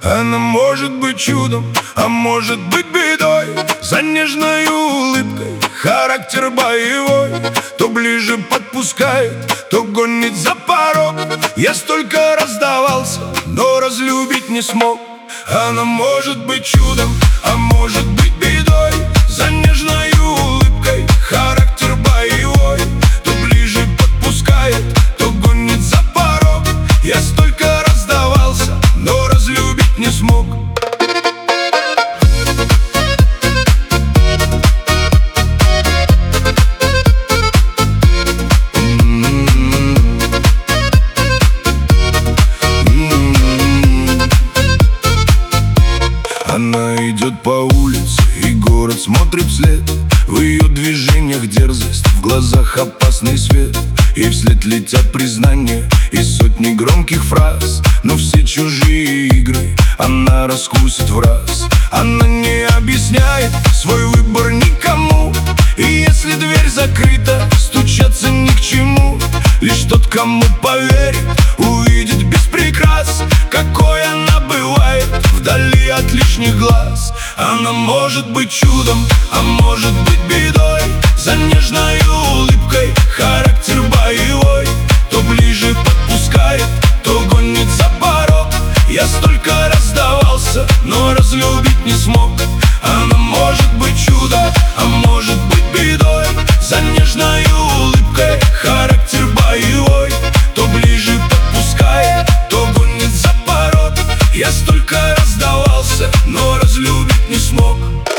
Она может быть чудом, а может быть бедой. За нежной улыбкой характер боевой. То ближе подпускает, то гонит за порог. Я столько раздавался, но разлюбить не смог. Она может быть чудом, а может быть бедой. За нежной улыбкой характер боевой. То ближе подпускает, то гонит за порог. Я столько раздавался, но разлюбить не смог. Она идет по улице, и город смотрит вслед. В ее движениях дерзость, в глазах опасный свет. И вслед летят признания и сотни громких фраз. Но все чужие игры она раскусит в раз. Она не объясняет свой выбор никому. И если дверь закрыта, стучаться ни к чему. Лишь тот, кому поверит, увидит без прикрас, какой она бывает вдали от лишних глаз. Она может быть чудом, а может быть бедой. За нежной улыбкой характер боевой. То ближе подпускает, то гонит за порог. Я столько раздавался, но разлюбить не смог. Она может быть чудом, а может быть бедой. За нежной улыбкой характер боевой. То ближе подпускает, то гонит за порог. Я столько раздавался, но разлюбить не смог.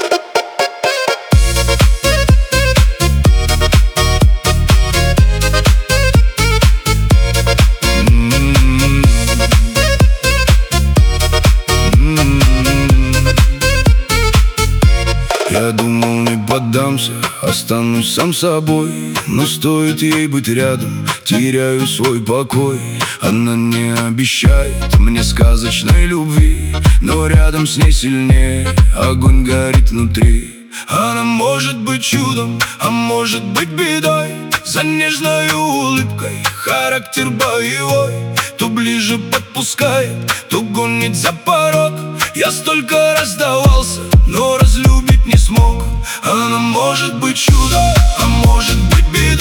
Я думал, не поддамся, останусь сам собой. Но стоит ей быть рядом, теряю свой покой. Она не обещает мне сказочной любви, но рядом с ней сильнее огонь горит внутри. Она может быть чудом, а может быть бедой. За нежной улыбкой характер боевой. То ближе подпускает, то гонит за порог. Я столько раздавался, но разлюбить не смог. Она может быть чудом, а может быть бедой.